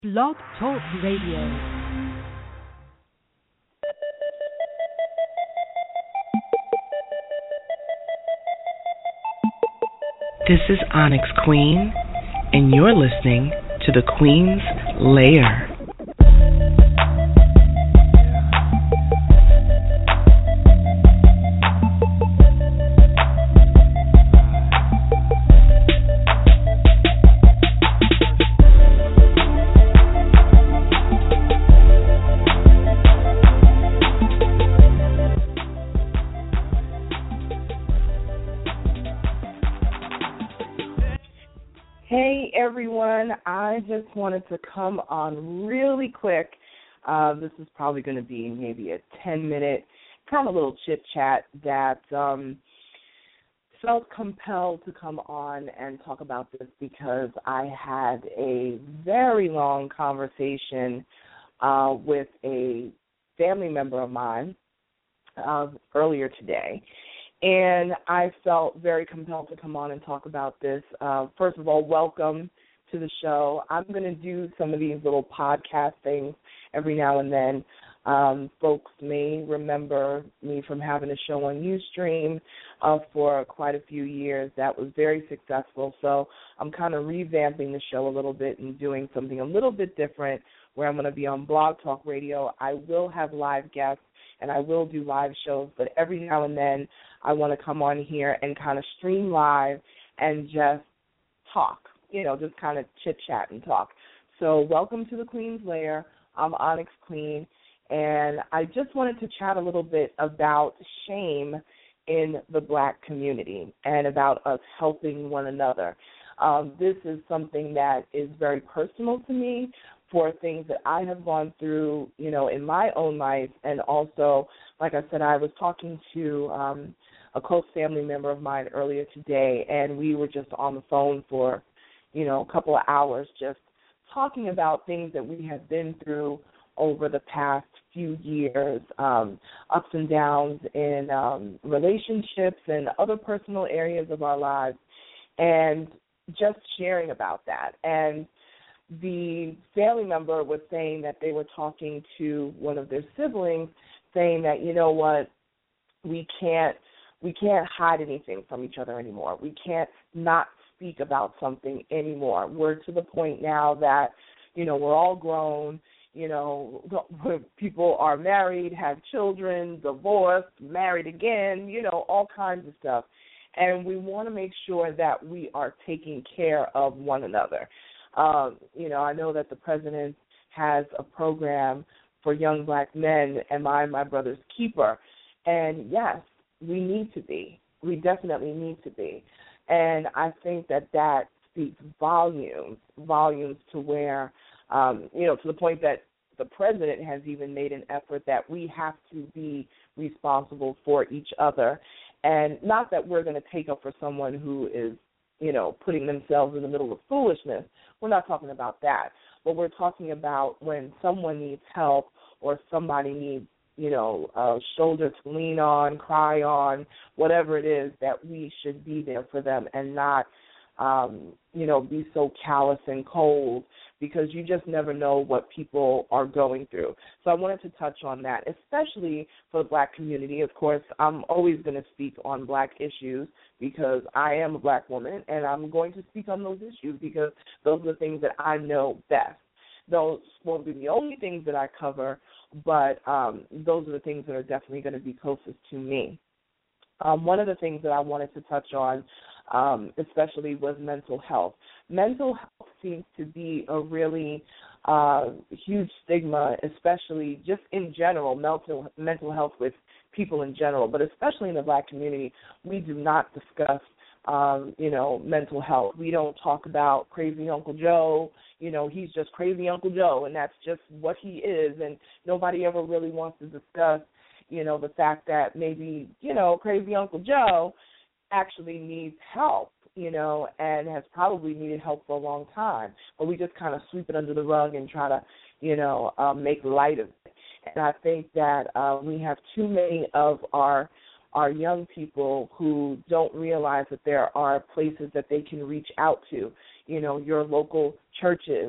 Blog Talk Radio. This is Onyx Queen, and you're listening to the Queen's Lair. Hey everyone, I just wanted to come on really quick. This is probably going to be maybe a 10-minute kind of little chit-chat that felt compelled to come on and talk about this because I had a very long conversation with a family member of mine earlier today. And I felt very compelled to come on and talk about this. First of all, welcome to the show. I'm going to do some of these little podcast things every now and then. Folks may remember me from having a show on Ustream for quite a few years. That was very successful. So I'm kind of revamping the show a little bit and doing something a little bit different where I'm going to be on Blog Talk Radio. I will have live guests and I will do live shows, but every now and then I want to come on here and kind of stream live and just talk, just kind of chit-chat and talk. So welcome to the Queen's Lair. I'm Onyx Queen, and I just wanted to chat a little bit about shame in the Black community and about us helping one another. This is something that is very personal to me for things that I have gone through, in my own life. And also, like I said, I was talking to a close family member of mine earlier today, and we were just on the phone for, a couple of hours just talking about things that we have been through over the past few years, ups and downs in relationships and other personal areas of our lives, and just sharing about that. And the family member was saying that they were talking to one of their siblings, saying that, we can't hide anything from each other anymore. We can't not speak about something anymore. We're to the point now that, we're all grown, people are married, have children, divorced, married again, all kinds of stuff. And we want to make sure that we are taking care of one another. I know that the president has a program for young Black men, Am I My Brother's Keeper? And yes, we need to be. We definitely need to be. And I think that speaks volumes to where, to the point that the president has even made an effort that we have to be responsible for each other. And not that we're going to take up for someone who is, putting themselves in the middle of foolishness. We're not talking about that. But we're talking about when someone needs help or somebody needs, a shoulder to lean on, cry on, whatever it is, that we should be there for them and not, be so callous and cold, because you just never know what people are going through. So I wanted to touch on that, especially for the Black community. Of course, I'm always going to speak on Black issues because I am a Black woman, and I'm going to speak on those issues because those are the things that I know best. Those won't be the only things that I cover, but those are the things that are definitely going to be closest to me. One of the things that I wanted to touch on especially was mental health. Mental health seems to be a really huge stigma, especially just in general, mental health with people in general, but especially in the Black community. We do not discuss, mental health. We don't talk about crazy Uncle Joe. He's just crazy Uncle Joe, and that's just what he is, and nobody ever really wants to discuss, the fact that maybe, crazy Uncle Joe actually needs help, and has probably needed help for a long time. But we just kind of sweep it under the rug and try to, make light of it. And I think that we have too many of our young people who don't realize that there are places that they can reach out to, your local churches,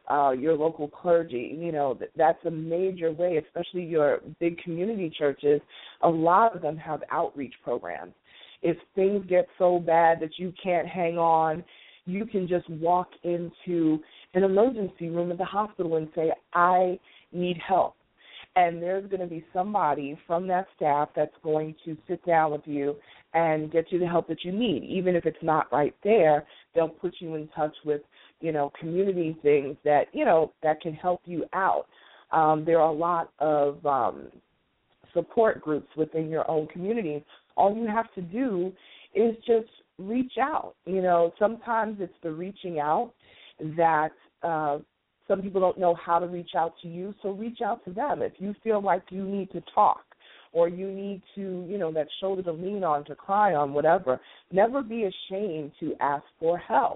your local clergy. That's a major way, especially your big community churches. A lot of them have outreach programs. If things get so bad that you can't hang on, you can just walk into an emergency room at the hospital and say, I need help. And there's going to be somebody from that staff that's going to sit down with you and get you the help that you need. Even if it's not right there, they'll put you in touch with, community things that, that can help you out. There are a lot of support groups within your own community. All you have to do is just reach out. Sometimes it's the reaching out that some people don't know how to reach out to you, so reach out to them. If you feel like you need to talk or you need to, that shoulder to lean on, to cry on, whatever, never be ashamed to ask for help.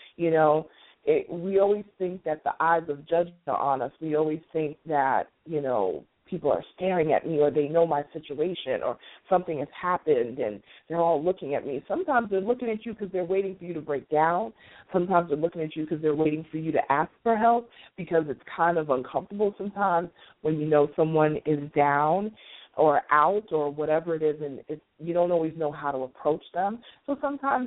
We always think that the eyes of judgment are on us. We always think that, people are staring at me or they know my situation or something has happened and they're all looking at me. Sometimes they're looking at you because they're waiting for you to break down. Sometimes they're looking at you because they're waiting for you to ask for help because it's kind of uncomfortable sometimes when someone is down or out or whatever it is, and you don't always know how to approach them. So sometimes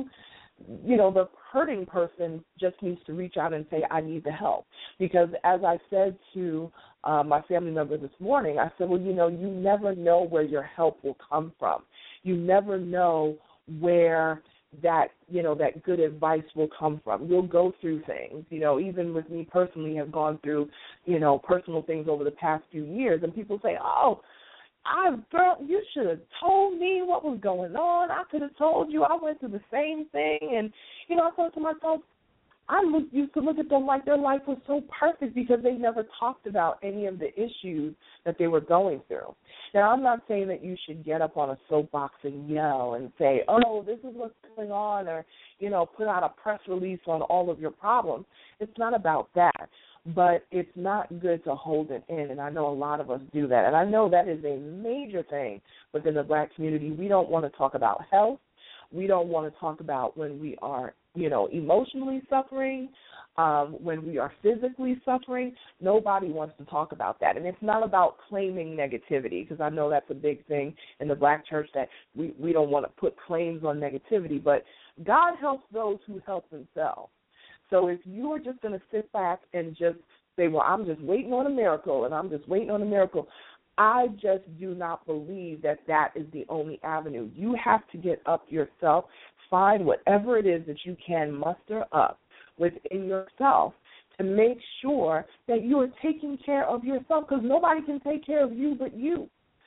the hurting person just needs to reach out and say, I need the help. Because as I said to my family member this morning, I said, well, you never know where your help will come from. You never know where that good advice will come from. You'll go through things. Even with me personally, have gone through, personal things over the past few years, and people say, oh, girl, you should have told me what was going on. I could have told you. I went through the same thing. And, I thought to myself, used to look at them like their life was so perfect because they never talked about any of the issues that they were going through. Now, I'm not saying that you should get up on a soapbox and yell and say, oh, this is what's going on, or, put out a press release on all of your problems. It's not about that. But it's not good to hold it in, and I know a lot of us do that. And I know that is a major thing within the Black community. We don't want to talk about health. We don't want to talk about when we are, emotionally suffering, when we are physically suffering. Nobody wants to talk about that. And it's not about claiming negativity, because I know that's a big thing in the Black church, that we don't want to put claims on negativity. But God helps those who help themselves. So if you are just going to sit back and just say, well, I'm just waiting on a miracle, and I'm just waiting on a miracle, I just do not believe that that is the only avenue. You have to get up yourself, find whatever it is that you can muster up within yourself to make sure that you are taking care of yourself, because nobody can take care of you but you.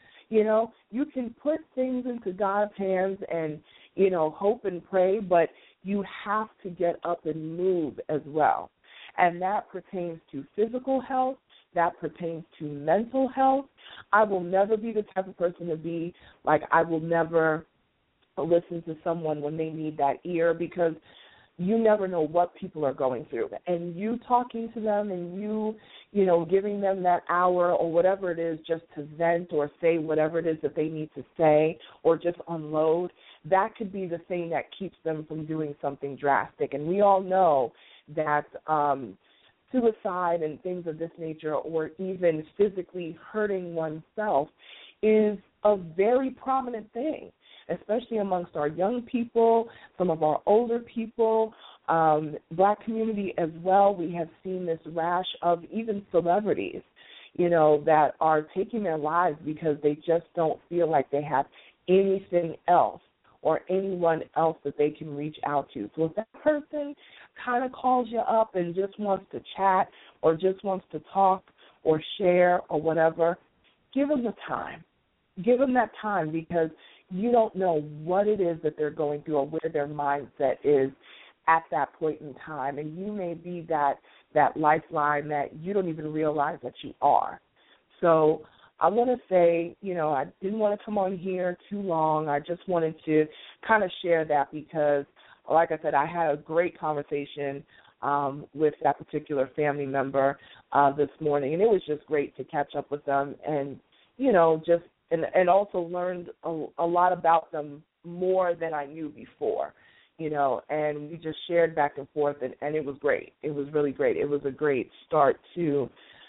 You can put things into God's hands and, hope and pray, but you have to get up and move as well. And that pertains to physical health. That pertains to mental health. I will never be the type of person to be like, I will never listen to someone when they need that ear, because you never know what people are going through. And you talking to them and you giving them that hour or whatever it is just to vent or say whatever it is that they need to say or just unload, that could be the thing that keeps them from doing something drastic. And we all know that suicide and things of this nature, or even physically hurting oneself, is a very prominent thing, especially amongst our young people, some of our older people, Black community as well. We have seen this rash of even celebrities, that are taking their lives because they just don't feel like they have anything else or anyone else that they can reach out to. So if that person kind of calls you up and just wants to chat or just wants to talk or share or whatever, give them the time. Give them that time, because you don't know what it is that they're going through or where their mindset is at that point in time. And you may be that lifeline that you don't even realize that you are. So I want to say, I didn't want to come on here too long. I just wanted to kind of share that because, like I said, I had a great conversation with that particular family member this morning, and it was just great to catch up with them and, and also learned a lot about them more than I knew before. and we just shared back and forth, and it was great. It was really great. It was a great start to,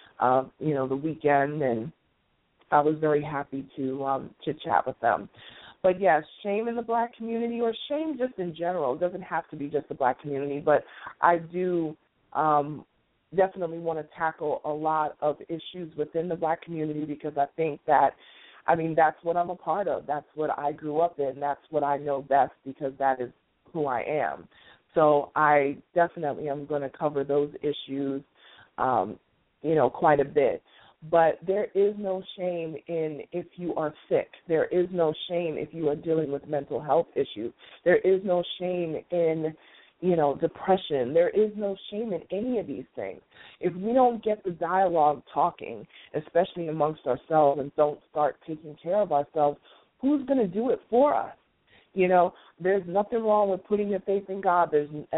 the weekend, and I was very happy to chit-chat with them. But, yes, shame in the Black community, or shame just in general. It doesn't have to be just the Black community, but I do definitely want to tackle a lot of issues within the Black community, because I think that, that's what I'm a part of. That's what I grew up in. That's what I know best, because that is who I am. So I definitely am going to cover those issues, quite a bit. But there is no shame in if you are sick. There is no shame if you are dealing with mental health issues. There is no shame in, depression. There is no shame in any of these things. If we don't get the dialogue talking, especially amongst ourselves, and don't start taking care of ourselves, who's going to do it for us? There's nothing wrong with putting your faith in God.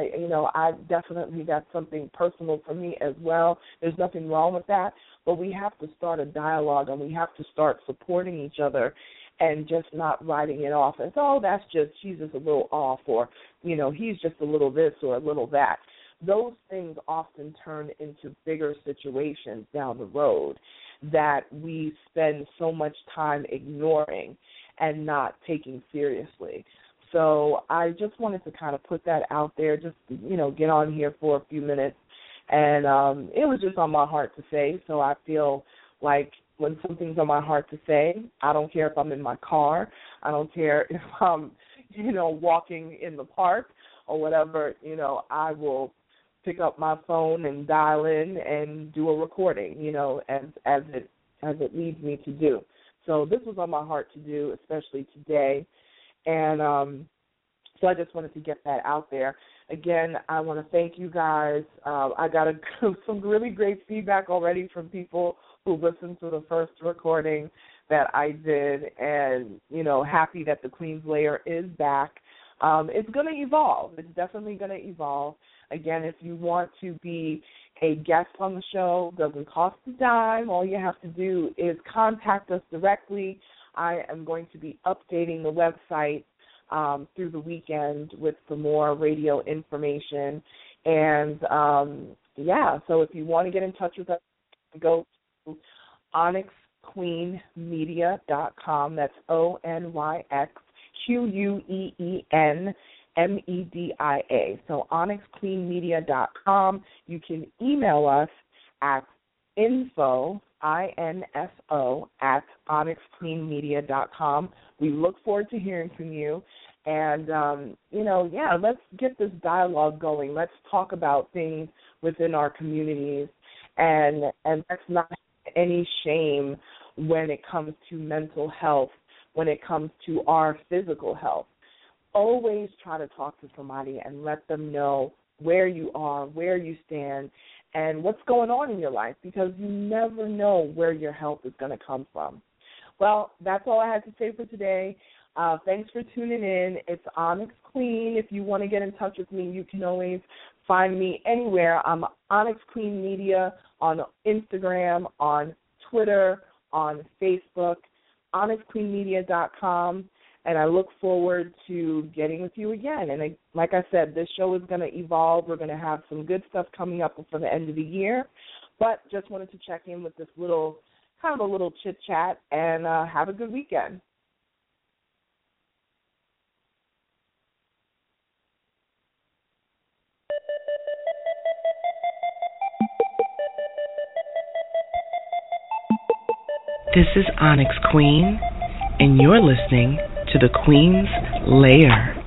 I definitely, that's something personal for me as well. There's nothing wrong with that, but we have to start a dialogue, and we have to start supporting each other, and just not writing it off as, she's just a little off, or, he's just a little this or a little that. Those things often turn into bigger situations down the road that we spend so much time ignoring and not taking seriously. So I just wanted to kind of put that out there, just, get on here for a few minutes. And it was just on my heart to say. So I feel like when something's on my heart to say, I don't care if I'm in my car. I don't care if I'm, walking in the park or whatever, I will pick up my phone and dial in and do a recording, as it leads me to do. So this was on my heart to do, especially today. And so I just wanted to get that out there. Again, I want to thank you guys. I got some really great feedback already from people who listened to the first recording that I did, and, happy that the Queen's Lair is back. It's going to evolve. It's definitely going to evolve. Again, if you want to be a guest on the show, doesn't cost a dime. All you have to do is contact us directly. I am going to be updating the website through the weekend with some more radio information. And, so if you want to get in touch with us, go to OnyxQueenMedia.com. That's OnyxQueenMedia. So OnyxQueenMedia.com. You can email us at info, INFO, at OnyxQueenMedia.com. We look forward to hearing from you. And, let's get this dialogue going. Let's talk about things within our communities. And let's not have any shame when it comes to mental health, when it comes to our physical health. Always try to talk to somebody and let them know where you are, where you stand, and what's going on in your life, because you never know where your health is going to come from. Well, that's all I had to say for today. Thanks for tuning in. It's Onyx Queen. If you want to get in touch with me, you can always find me anywhere. I'm Onyx Queen Media on Instagram, on Twitter, on Facebook, OnyxQueenMedia.com. And I look forward to getting with you again. And like I said, this show is going to evolve. We're going to have some good stuff coming up for the end of the year. But just wanted to check in with this little chit-chat, and have a good weekend. This is Onyx Queen, and you're listening to the Queen's Lair.